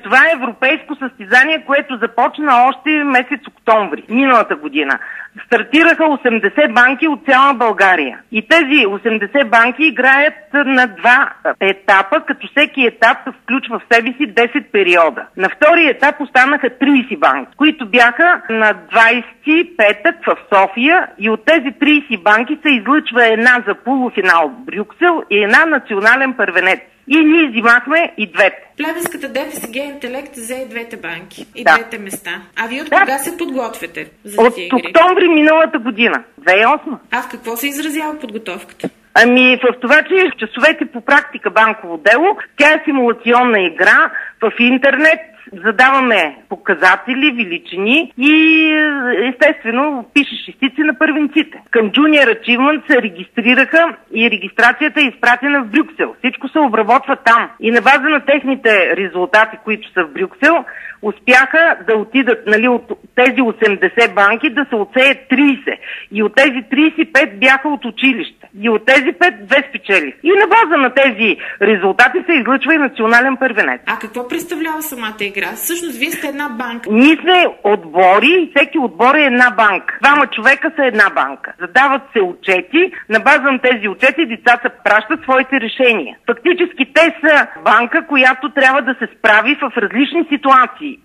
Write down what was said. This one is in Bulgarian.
Това е европейско състезание, което започна още месец октомври миналата година. Стартираха 80 банки от цяла България. И тези 80 банки играят на 2 етапа, като всеки етап включва в себе си 10 периода. На втория етап останаха 30 банки, които бяха на 20 петък в София, и от тези 30 банки се излъчва една за полуфинал в Брюксел и една национален първенец. И ние взимахме и двете. Плевенската ДФСГ Интелект взе и двете банки, и двете места. А вие от кога се подготвяте за тези игри? От октомври миналата година, 2008. А в какво се изразява подготовката? В това, че часовете по практика банково дело, тя е симулационна игра в интернет. Задаваме показатели, величини и естествено пишеш шестици на първенците. Към Junior Achievement се регистрираха и регистрацията е изпратена в Брюксел. Всичко се обработва там. И на база на техните резултати, които са в Брюксел, успяха да отидат, от тези 80 банки да се отсеят 30. И от тези 35 бяха от училище. И от тези 5 две спечели. И на база на тези резултати се излъчва и национален първенец. А какво представлява самата игра? Всъщност вие сте една банка. Ние сме отбори и всеки отбор е една банка. 2 човека са една банка. Задават се отчети. На база на тези отчети децата пращат своите решения. Фактически те са банка, която трябва да се справи в различни ситуации.